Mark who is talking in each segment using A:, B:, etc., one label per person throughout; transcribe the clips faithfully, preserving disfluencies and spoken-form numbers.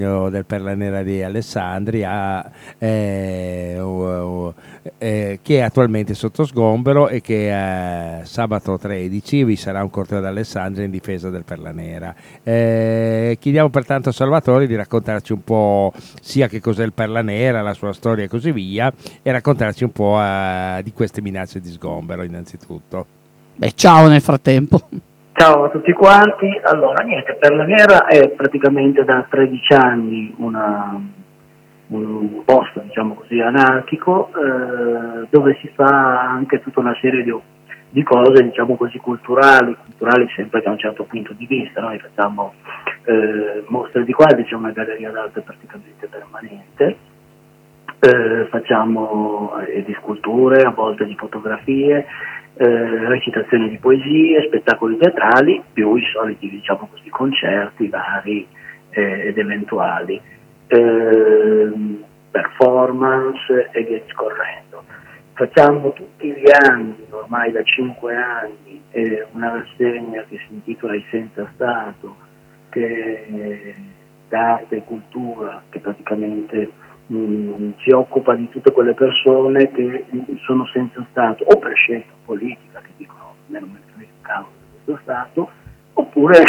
A: del Perla Nera di Alessandria, eh, uh, uh, eh, che è attualmente sotto sgombero e che eh, sabato tredici vi sarà un corteo ad Alessandria in difesa del Perla Nera. Eh, chiediamo pertanto a Salvatore di raccontarci un po' sia che cos'è il Perla Nera, la sua storia e così via, e raccontarci un po' eh, di queste minacce di sgombero innanzitutto.
B: Beh, ciao nel frattempo.
C: Ciao a tutti quanti. Allora, niente, Perla Nera è praticamente da tredici anni una, un posto, diciamo così, anarchico, eh, dove si fa anche tutta una serie di, di cose, diciamo così, culturali, culturali sempre da un certo punto di vista. Noi facciamo eh, mostre di quadri, c'è una galleria d'arte praticamente permanente, eh, facciamo eh, di sculture, a volte di fotografie, Eh, recitazioni di poesie, spettacoli teatrali, più i soliti, diciamo così, concerti vari eh, ed eventuali, eh, performance e via discorrendo. Facciamo tutti gli anni, ormai da cinque anni, eh, una rassegna che si intitola I Senza Stato, che è d'arte e cultura, che praticamente mh, si occupa di tutte quelle persone che sono senza Stato, o per scelta politica, che dicono a me non me ne frega un cavolo di questo Stato, oppure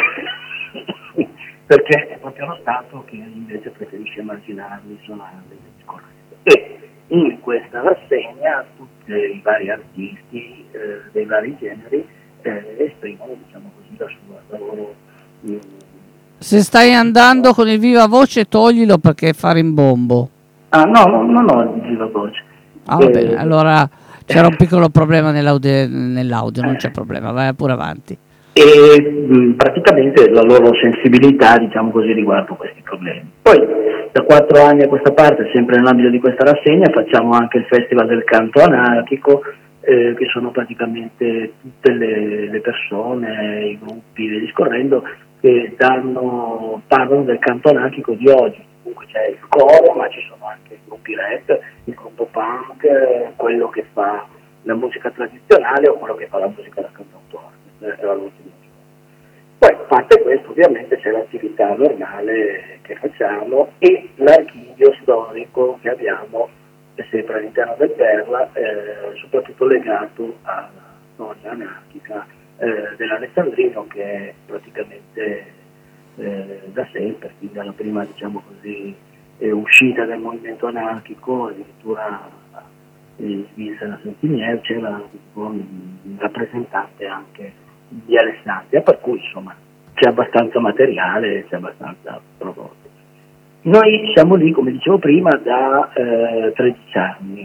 C: perché è proprio lo Stato che invece preferisce emarginarli, suonarli e discorrendo. E in questa rassegna tutti i vari artisti eh, dei vari generi eh, esprimono, diciamo così, la sua, la loro mh,
B: Se stai andando con il viva voce toglilo perché fa rimbombo.
C: Ah no, no, non ho il viva voce.
B: Ah, va
C: Eh,
B: bene, allora c'era un piccolo problema nell'audio, nell'audio, non c'è problema, vai pure avanti.
C: E mh, praticamente la loro sensibilità, diciamo così, riguardo questi problemi. Poi da quattro anni a questa parte, sempre nell'ambito di questa rassegna, facciamo anche il Festival del Canto Anarchico, eh, che sono praticamente tutte le, le persone, i gruppi, via discorrendo, che danno, parlano del canto anarchico di oggi. Comunque c'è il coro, ma ci sono anche i gruppi rap, il gruppo punk, eh, quello che fa la musica tradizionale o quello che fa la musica da cantautore. Questa era l'ultima giorno. Poi, a parte questo, ovviamente c'è l'attività normale che facciamo e l'archivio storico che abbiamo, che è sempre all'interno del Perla, eh, soprattutto legato alla storia anarchica eh, dell'Alessandrino, che è praticamente eh, da sempre, quindi dalla prima, diciamo così, eh, uscita del movimento anarchico, addirittura eh, Svizzera Santinier c'era un rappresentante anche di Alessandria, per cui insomma c'è abbastanza materiale, c'è abbastanza prodotto. Noi siamo lì, come dicevo prima, da eh, tredici anni.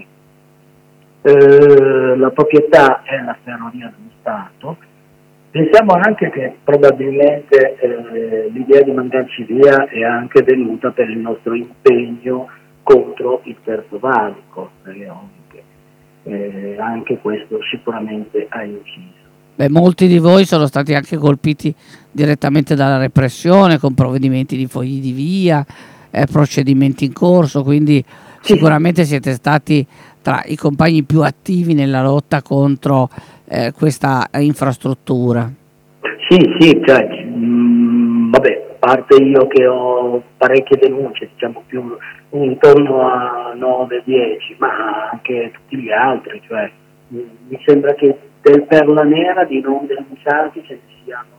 C: Eh, la proprietà è la Ferrovia dello Stato. Pensiamo anche che probabilmente eh, l'idea di mandarci via è anche venuta per il nostro impegno contro il Terzo Valico, perché è ovvio che eh, anche questo sicuramente ha inciso.
B: Beh, molti di voi sono stati anche colpiti direttamente dalla repressione con provvedimenti di fogli di via, eh, procedimenti in corso, quindi
C: Sì.
B: Sicuramente siete stati tra i compagni più attivi nella lotta contro eh, questa infrastruttura.
C: Sì, sì, cioè, mh, vabbè, a parte io che ho parecchie denunce, diciamo più intorno a nove dieci, ma anche tutti gli altri, cioè, mh, mi sembra che del Perla Nera di non denunciati ce ne siano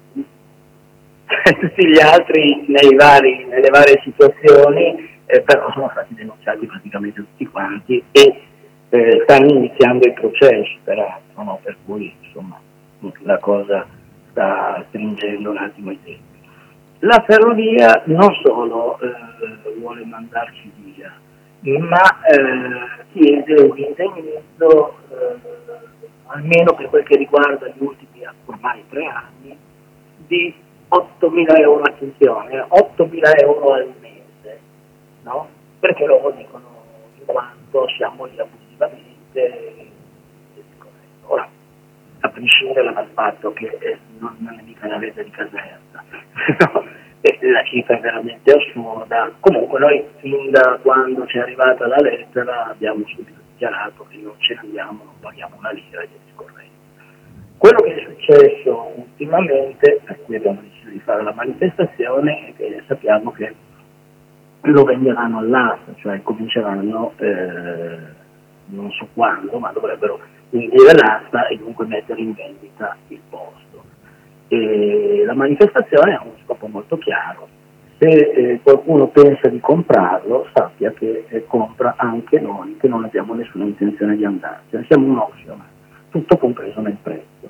C: tutti gli altri nei vari, nelle varie situazioni, eh, però sono stati denunciati praticamente tutti quanti e eh, stanno iniziando i processi, peraltro, no? Per cui insomma la cosa sta stringendo un attimo i tempi. La ferrovia non solo eh, vuole mandarci via, ma eh, chiede un indennizzo, eh, almeno per quel che riguarda gli ultimi ormai tre anni, di ottomila euro, attenzione, ottomila euro al mese, no? Perché loro dicono in quanto siamo lì abusivamente. Ora, a prescindere dal fatto che eh, non, non è mica la rete di Caserta, no? E la cifra è veramente assurda. Comunque noi fin da quando ci è arrivata la lettera abbiamo subito dichiarato che non ce ne andiamo, non paghiamo una lira e via discorrendo. Quello che è successo ultimamente, per cui abbiamo deciso di fare la manifestazione, è che sappiamo che lo venderanno all'asta, cioè cominceranno, eh, non so quando, ma dovrebbero indire l'asta e dunque mettere in vendita il posto. E la manifestazione ha uno scopo molto chiaro: se eh, qualcuno pensa di comprarlo, sappia che eh, compra anche noi, che non abbiamo nessuna intenzione di andarcene, siamo un option, tutto compreso nel prezzo.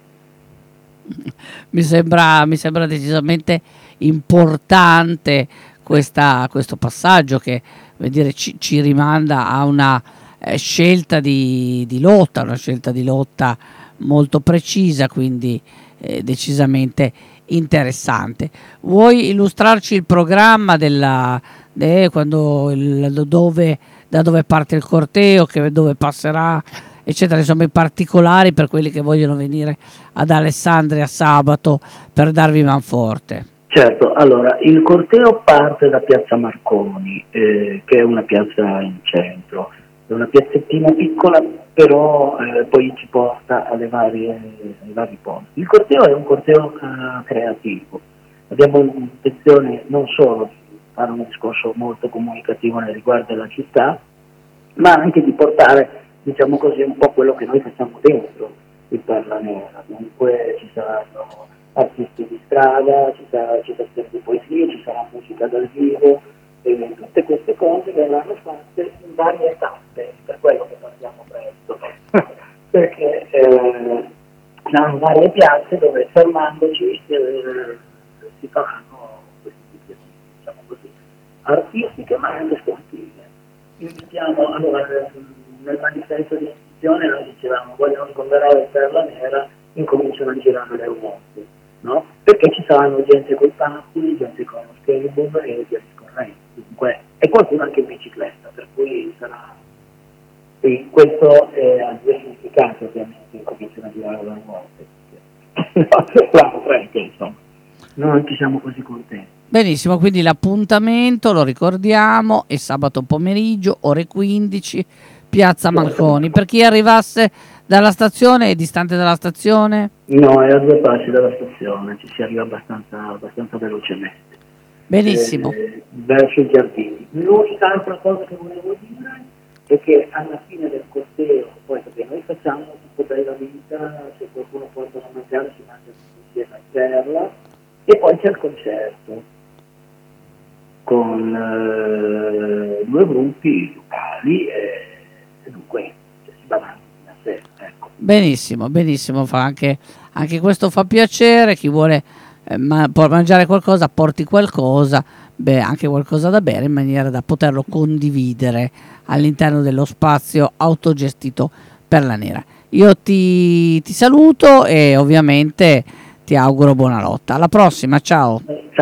B: Mi sembra, mi sembra decisamente importante questa, questo passaggio che, vuol dire, ci, ci rimanda a una eh, scelta di, di lotta, una scelta di lotta molto precisa, quindi eh, decisamente interessante. Vuoi illustrarci il programma della, de, quando, il, dove, da dove parte il corteo, che, dove passerà, eccetera, insomma i particolari per quelli che vogliono venire ad Alessandria sabato per darvi manforte?
C: Certo, allora il corteo parte da Piazza Marconi, eh, che è una piazza in centro, è una piazzettina piccola, però eh, poi ci porta alle varie, ai vari posti. Il corteo è un corteo eh, creativo, abbiamo l'intenzione non solo di fare un discorso molto comunicativo nei riguardi della città, ma anche di portare, diciamo così, un po' quello che noi facciamo dentro il Perla Nera. Dunque ci saranno artisti di strada, ci sarà citazione di poesie, ci sarà musica dal vivo, e tutte queste cose verranno fatte in varie tappe, per quello che partiamo presto, perché eh, saranno varie piazze dove fermandoci eh, si faranno questi tipi di, diciamo così, artistiche ma anche sportive. Invitiamo, allora, nel manifesto di istituzione noi dicevamo: vogliono sgomberare per la nera, incominciano a girare le ruote, no? Perché ci saranno gente con i patti, gente con lo skateboard e via discorrendo, dunque, e qualcuno anche in bicicletta, per cui sarà, e questo è, ha due significati ovviamente, incominciano a girare le ruote, no, perché insomma noi ci siamo così contenti.
B: Benissimo, quindi l'appuntamento, lo ricordiamo, è sabato pomeriggio, ore quindici, Piazza Marconi. Per chi arrivasse dalla stazione, è distante dalla stazione?
C: No, è a due passi dalla stazione, ci si arriva abbastanza, abbastanza velocemente.
B: Benissimo.
C: Eh, verso i giardini. L'unica altra cosa che volevo dire è che alla fine del corteo, poi perché noi facciamo tutto bella vita, se qualcuno porta da mangiare si mangia tutti insieme a Perla, e poi c'è il concerto con eh, due gruppi locali e, e dunque cioè, si va avanti a sé, ecco.
B: Benissimo, benissimo, fa anche, anche questo fa piacere. Chi vuole eh, ma, può mangiare qualcosa, porti qualcosa, beh, anche qualcosa da bere, in maniera da poterlo condividere all'interno dello spazio autogestito Perla Nera. Io ti, ti saluto e ovviamente ti auguro buona lotta. Alla prossima, ciao.